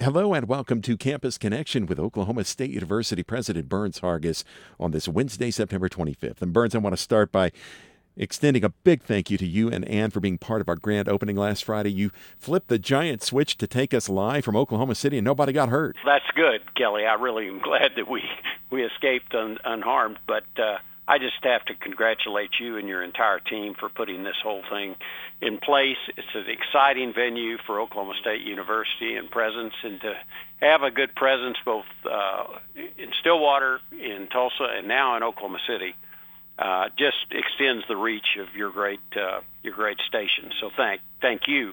Hello and welcome to Campus Connection with Oklahoma State University President Burns Hargis on this Wednesday, September 25th. And Burns, I want to start by extending a big thank you to you and Ann for being part of our grand opening last Friday. You flipped the giant switch to take us live from Oklahoma City and nobody got hurt. That's good, Kelly. I really am glad that we escaped unharmed, but I just have to congratulate you and your entire team for putting this whole thing in place. It's an exciting venue for Oklahoma State University and presence, and to have a good presence both in Stillwater, in Tulsa, and now in Oklahoma City just extends the reach of your great station. So thank you.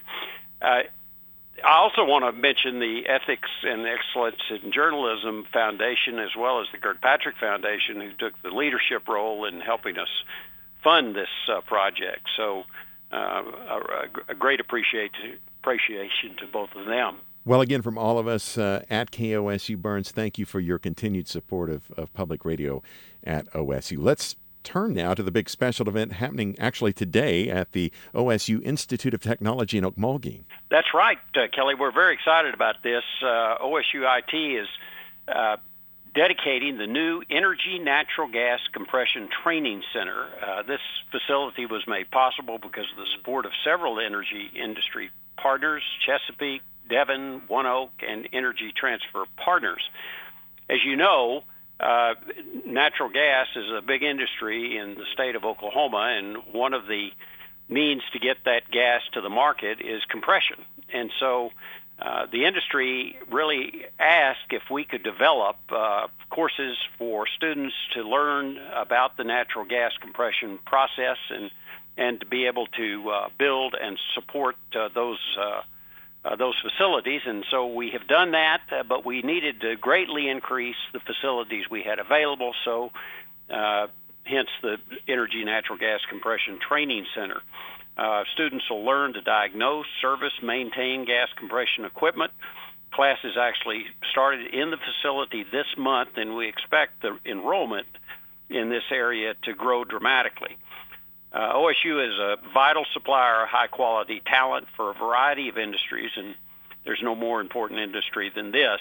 I also want to mention the Ethics and Excellence in Journalism Foundation, as well as the Kirkpatrick Foundation, who took the leadership role in helping us fund this project. So a great appreciation to both of them. Well, again, from all of us at KOSU, Burns, thank you for your continued support of public radio at OSU. Let's turn now to the big special event happening actually today at the OSU Institute of Technology in Okmulgee. That's right, Kelly. We're very excited about this. OSU IT is dedicating the new Energy Natural Gas Compression Training Center. This facility was made possible because of the support of several energy industry partners, Chesapeake, Devon, ONEOK, and Energy Transfer Partners. As you know, natural gas is a big industry in the state of Oklahoma, and one of the means to get that gas to the market is compression. And so the industry really asked if we could develop courses for students to learn about the natural gas compression process and to be able to build and support those facilities. And so we have done that, but we needed to greatly increase the facilities we had available, so hence the Energy Natural Gas Compression Training Center. Students will learn to diagnose, service, maintain gas compression equipment. Classes actually started in the facility this month, and we expect the enrollment in this area to grow dramatically. OSU is a vital supplier of high-quality talent for a variety of industries, and there's no more important industry than this.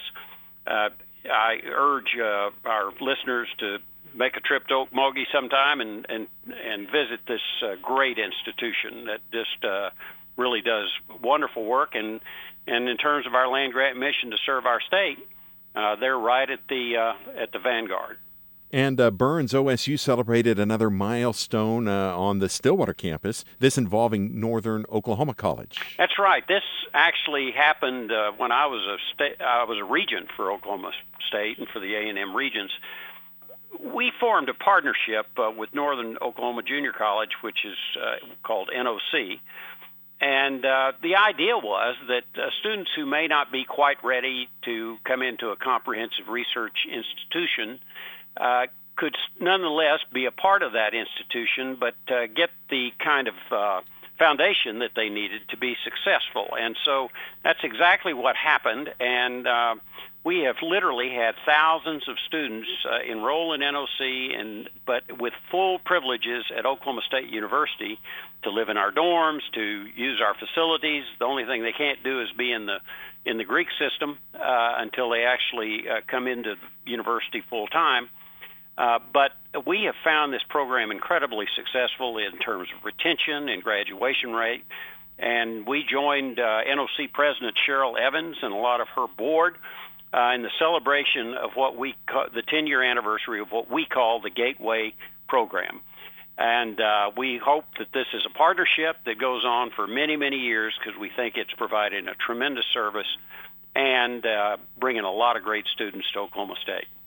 I urge our listeners to make a trip to Okmulgee sometime and visit this great institution that just really does wonderful work. And in terms of our land-grant mission to serve our state, they're right at the vanguard. And Burns, OSU celebrated another milestone on the Stillwater campus, this involving Northern Oklahoma College. That's right. This actually happened when I was a regent for Oklahoma State and for the A&M Regents. We formed a partnership with Northern Oklahoma Junior College, which is called NOC. And the idea was that students who may not be quite ready to come into a comprehensive research institution could nonetheless be a part of that institution, but get the kind of foundation that they needed to be successful. And so that's exactly what happened. And we have literally had thousands of students enroll in NOC, but with full privileges at Oklahoma State University to live in our dorms, to use our facilities. The only thing they can't do is be in the Greek system until they actually come into the university full time. But we have found this program incredibly successful in terms of retention and graduation rate. And we joined NOC President Cheryl Evans and a lot of her board in the celebration of what we call the 10-year anniversary of what we call the Gateway Program. And we hope that this is a partnership that goes on for many, many years, because we think it's providing a tremendous service and bringing a lot of great students to Oklahoma State.